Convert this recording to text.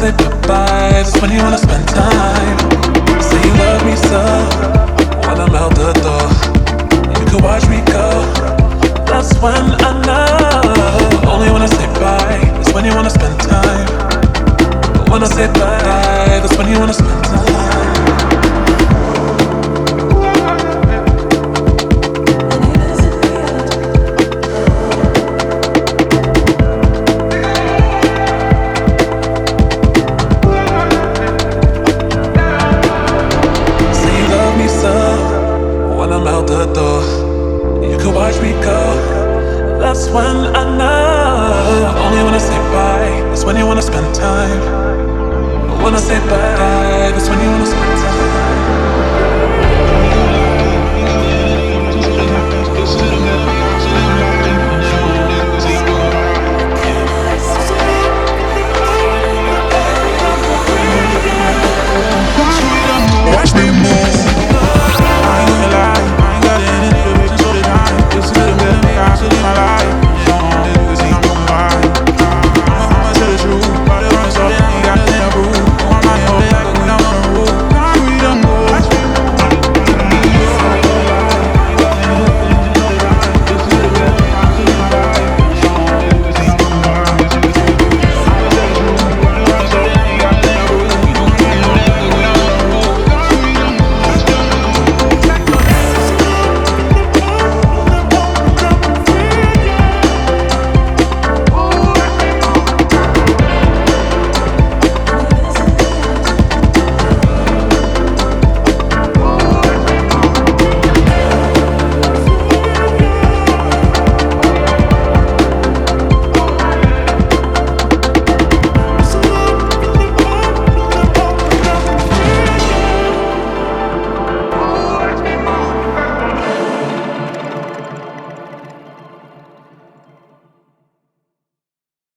say goodbye, that's when you wanna spend time. Say you love me so, when I'm out the door. You can watch me go, that's when I know. Only when I say bye, that's when you wanna spend time. But when I say bye, that's when you wanna spend time. When I'm out the door, you can watch me go. That's when I know. Only when I say bye, that's when you wanna spend time. But when I say bye, that's when you